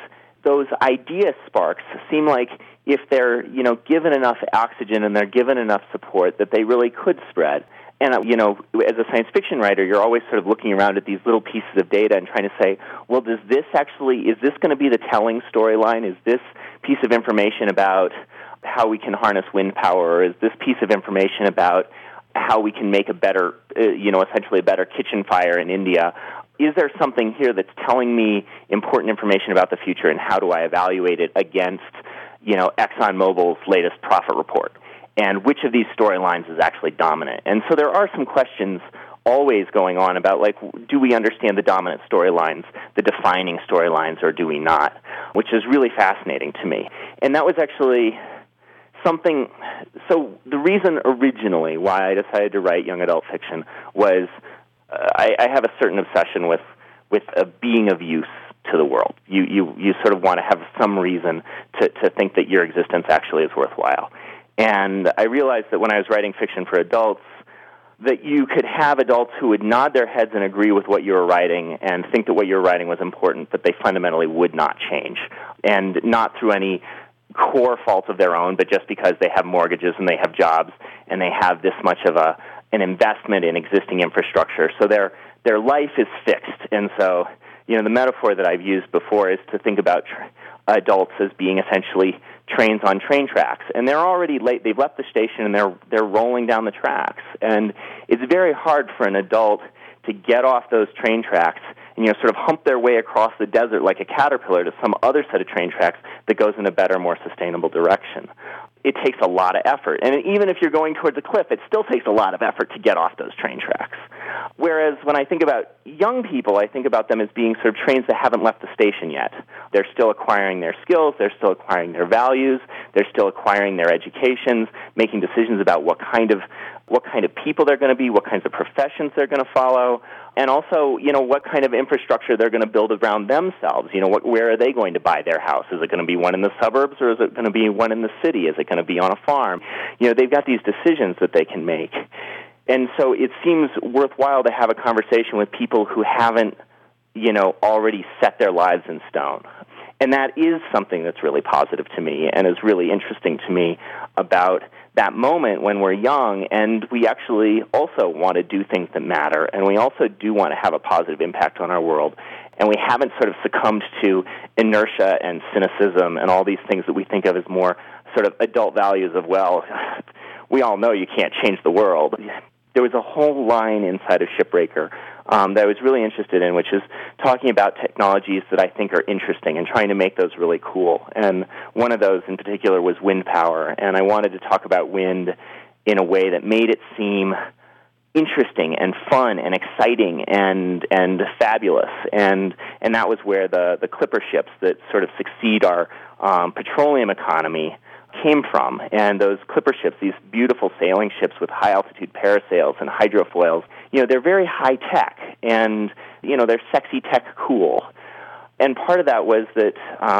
idea sparks seem like if they're given enough oxygen and they're given enough support, that they really could spread. And as a science fiction writer, you're always sort of looking around at these little pieces of data and trying to say, well, is this going to be the telling storyline? Is this piece of information about how we can harness wind power, or is this piece of information about how we can make a better, essentially a better kitchen fire in India? Is there something here that's telling me important information about the future, and how do I evaluate it against, ExxonMobil's latest profit report? And which of these storylines is actually dominant? And so there are some questions always going on about, like, do we understand the dominant storylines, the defining storylines, or do we not? Which is really fascinating to me. And that was actually something. So the reason originally why I decided to write young adult fiction was I have a certain obsession with being of use to the world. You sort of want to have some reason to think that your existence actually is worthwhile. And I realized that when I was writing fiction for adults, that you could have adults who would nod their heads and agree with what you were writing and think that what you were writing was important, but they fundamentally would not change. And not through any core fault of their own, but just because they have mortgages and they have jobs and they have this much of an investment in existing infrastructure. So their life is fixed. And so, the metaphor that I've used before is to think about adults as being essentially trains on train tracks, and they're already late. They've left the station and they're rolling down the tracks, and it's very hard for an adult to get off those train tracks and sort of hump their way across the desert like a caterpillar to some other set of train tracks that goes in a better, more sustainable direction. It takes a lot of effort, and even if you're going towards a cliff, it still takes a lot of effort to get off those train tracks. Whereas when I think about young people, I think about them as being sort of trains that haven't left the station yet. They're still acquiring their skills, they're still acquiring their values, they're still acquiring their educations, making decisions about what kind of people they're going to be, what kinds of professions they're going to follow, and also, what kind of infrastructure they're going to build around themselves. Where are they going to buy their house? Is it going to be one in the suburbs, or is it going to be one in the city? Is it going to be on a farm? They've got these decisions that they can make. And so it seems worthwhile to have a conversation with people who haven't, already set their lives in stone. And that is something that's really positive to me and is really interesting to me about that moment when we're young and we actually also want to do things that matter, and we also do want to have a positive impact on our world. And we haven't sort of succumbed to inertia and cynicism and all these things that we think of as more sort of adult values of, well, we all know you can't change the world. There was a whole line inside of Shipbreaker that I was really interested in, which is talking about technologies that I think are interesting and trying to make those really cool. And one of those in particular was wind power. And I wanted to talk about wind in a way that made it seem interesting and fun and exciting and fabulous. And that was where the clipper ships that sort of succeed our petroleum economy came from. And those clipper ships, these beautiful sailing ships with high-altitude parasails and hydrofoils, they're very high-tech, and, they're sexy tech cool. And part of that was that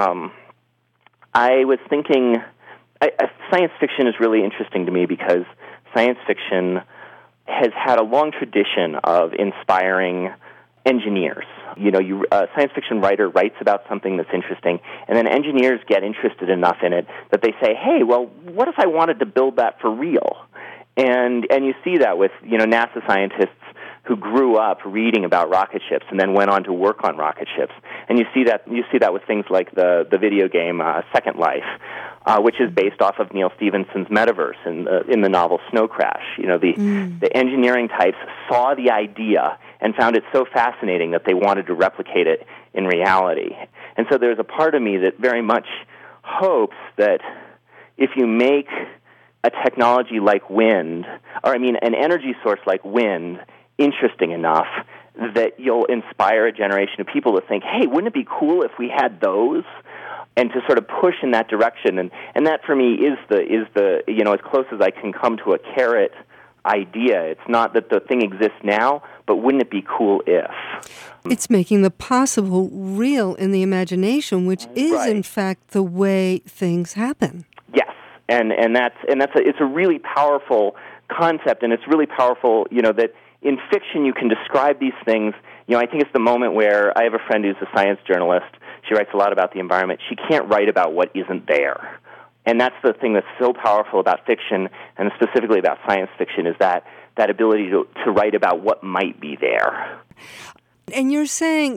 I was thinking, science fiction is really interesting to me because science fiction has had a long tradition of inspiring engineers. A science fiction writer writes about something that's interesting, and then engineers get interested enough in it that they say, hey, well, what if I wanted to build that for real? And you see that with, NASA scientists who grew up reading about rocket ships and then went on to work on rocket ships. And you see that with things like the video game Second Life, which is based off of Neal Stephenson's Metaverse in the novel Snow Crash. The engineering types saw the idea and found it so fascinating that they wanted to replicate it in reality. And so there's a part of me that very much hopes that if you make a technology like wind, an energy source like wind, interesting enough, that you'll inspire a generation of people to think, hey, wouldn't it be cool if we had those? And to sort of push in that direction. And that for me is the as close as I can come to a carrot idea. It's not that the thing exists now, but wouldn't it be cool if? It's making the possible real in the imagination, which is right. In fact the way things happen. Yes, and it's a really powerful concept, and it's really powerful, that in fiction you can describe these things. I think it's the moment where I have a friend who's a science journalist. She writes a lot about the environment. She can't write about what isn't there. And that's the thing that's so powerful about fiction, and specifically about science fiction, is that ability to write about what might be there. And you're saying,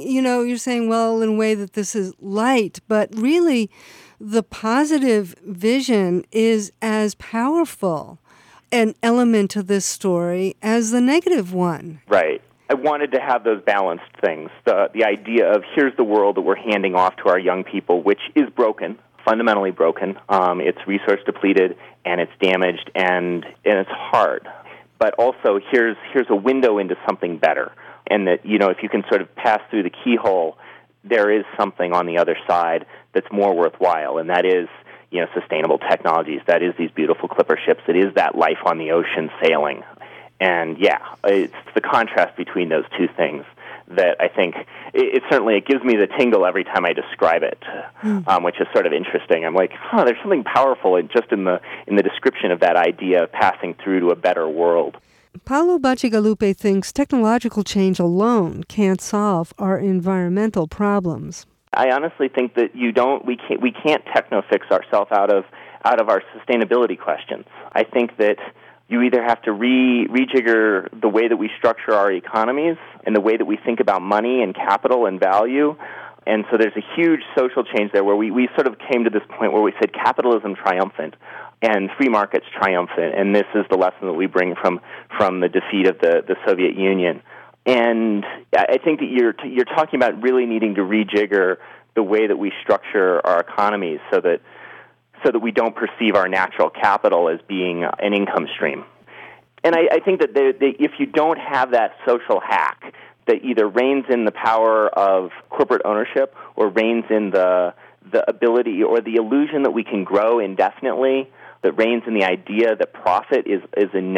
well, in a way that this is light, but really the positive vision is as powerful an element to this story as the negative one. Right. I wanted to have those balanced things. The idea of here's the world that we're handing off to our young people, which is broken, fundamentally broken. It's resource depleted, and it's damaged, and it's hard. But also here's a window into something better, and that if you can sort of pass through the keyhole, there is something on the other side that's more worthwhile, and that is sustainable technologies. That is these beautiful clipper ships. It is that life on the ocean sailing. And it's the contrast between those two things that I think it certainly gives me the tingle every time I describe it, which is sort of interesting. I'm like, there's something powerful in the description of that idea of passing through to a better world. Paolo Bacigalupi thinks technological change alone can't solve our environmental problems. I honestly think that we can't techno-fix ourselves out of our sustainability questions. I think that you either have to rejigger the way that we structure our economies and the way that we think about money and capital and value. And so there's a huge social change there where we sort of came to this point where we said capitalism triumphant and free markets triumphant. And this is the lesson that we bring from the defeat of the Soviet Union. And I think that you're talking about really needing to rejigger the way that we structure our economies so that we don't perceive our natural capital as being an income stream. And I think that if you don't have that social hack that either reins in the power of corporate ownership or reins in the ability or the illusion that we can grow indefinitely, that reins in the idea that profit is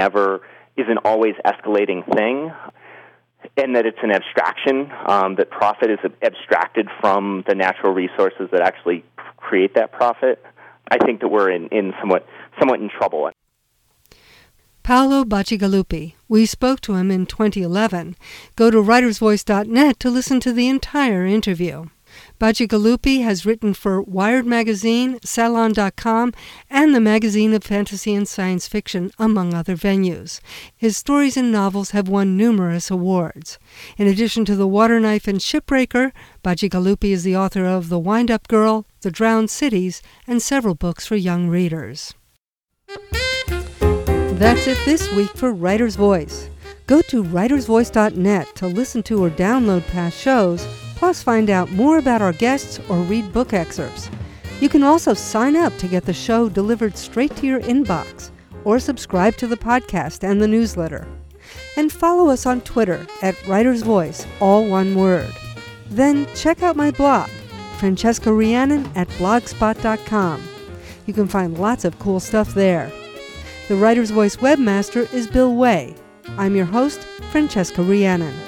an always escalating thing, and that it's an abstraction, that profit is abstracted from the natural resources that actually create that profit, I think that we're in somewhat in trouble. Paolo Bacigalupi. We spoke to him in 2011. Go to writersvoice.net to listen to the entire interview. Bacigalupi has written for Wired Magazine, Salon.com, and the Magazine of Fantasy and Science Fiction, among other venues. His stories and novels have won numerous awards. In addition to The Waterknife and Shipbreaker, Bacigalupi is the author of The Wind-Up Girl, The Drowned Cities, and several books for young readers. That's it this week for Writer's Voice. Go to writersvoice.net to listen to or download past shows, plus find out more about our guests or read book excerpts. You can also sign up to get the show delivered straight to your inbox, or subscribe to the podcast and the newsletter. And follow us on Twitter at Writer's Voice, all one word. Then check out my blog, Francesca Rhiannon at blogspot.com. You can find lots of cool stuff there. The Writer's Voice webmaster is Bill Way. I'm your host, Francesca Rhiannon.